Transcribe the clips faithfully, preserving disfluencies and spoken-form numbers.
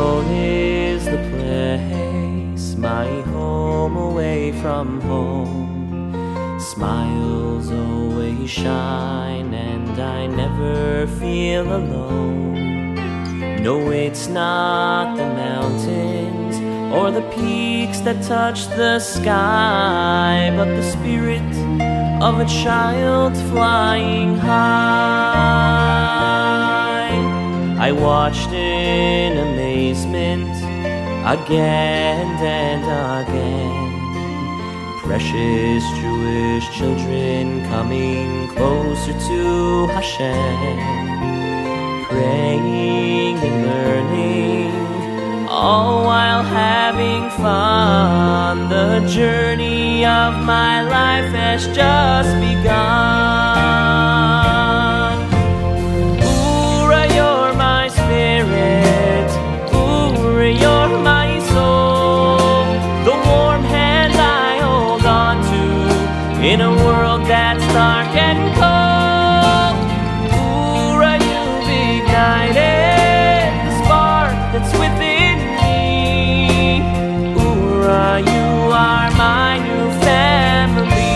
alone is the place, my home away from home. Smiles always shine and I never feel alone. No, it's not the mountains or the peaks that touch the sky, but the spirit of a child flying high. I watched in amazement again and again, precious Jewish children coming closer to Hashem, praying and learning, all while having fun. The journey of my life has just begun. Ura, you're my spirit. Ura, you're my soul. The warm hand I hold on to in a world that's dark and cold. Ura, you've ignited the spark that's within me. Ura, you are my new family.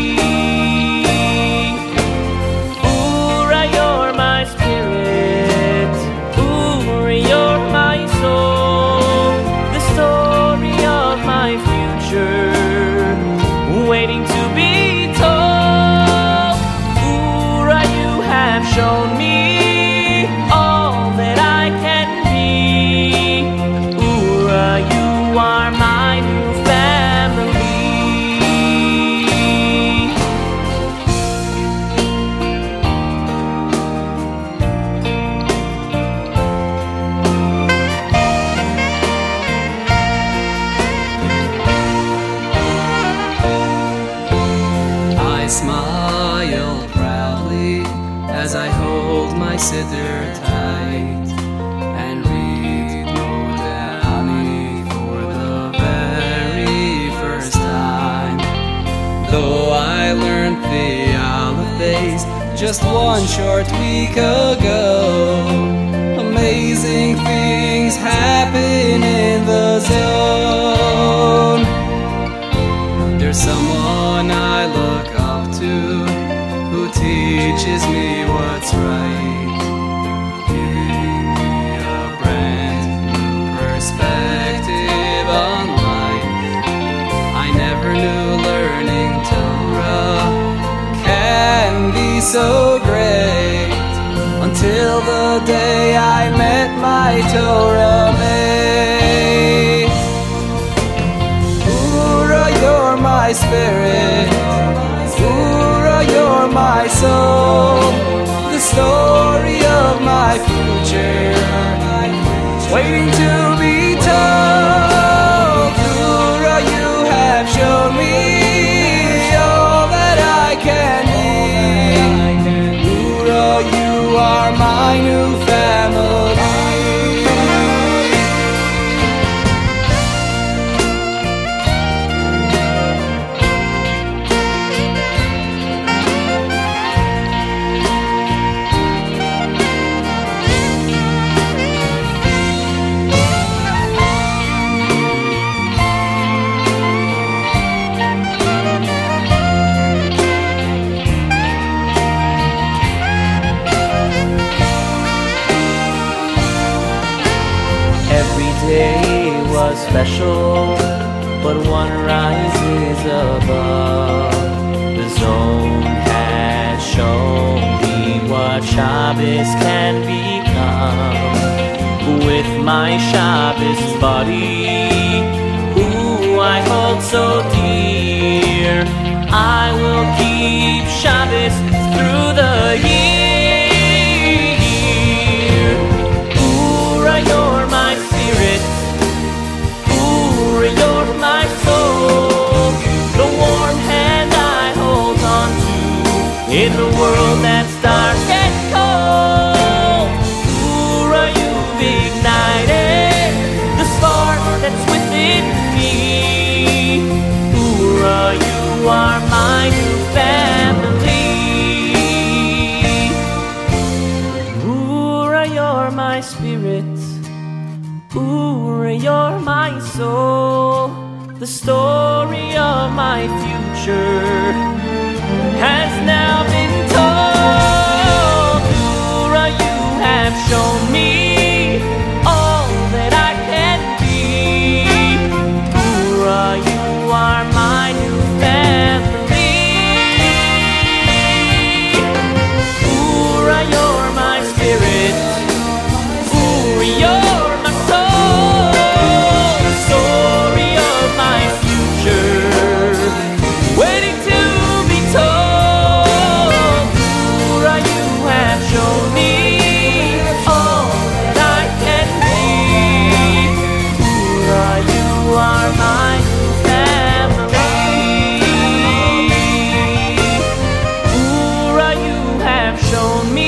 Ura, you're my spirit. Ura, you're my soul. The story of my future, waiting to be told. Ura, you have shown me all that I can be. Ura, you are my new family. I smile proudly as I hold my siddur tight and read Modani for the very first time. Though I learned the Aleph Beis just one short week ago, amazing things happen in the zone. There's someone I look up to who teaches me what's right, giving me a brand new perspective on life. I never knew learning Torah can be so great until the day I met my Torah mate. Ura, you're my spirit. Ura, you're my soul. The story of my future, waiting to be told. Ura, you have shown me all that I can be. Ura, you are my new family. Every day was special, but one rises above. The zone has shown me what Shabbos can become. With my Shabbos buddy, who I hold so dear, I will keep Shabbos through the year. Ura, you're my spirit. Ura, you're my soul. The warm hand I hold on to in the world that's dark and cold. Ura, you've ignited the spark that's within me. Ura, you are my new family. Ooh, you're my soul. The story of my future has now been told. Ooh, you have shown me all that I can be. Ooh, you are my new family. Ooh, you're my spirit. Ooh, you're my soul. The story of my future, waiting to be told. Ooh, you have shown me all that I can be. Ooh, you are my new family. Ooh, you have shown me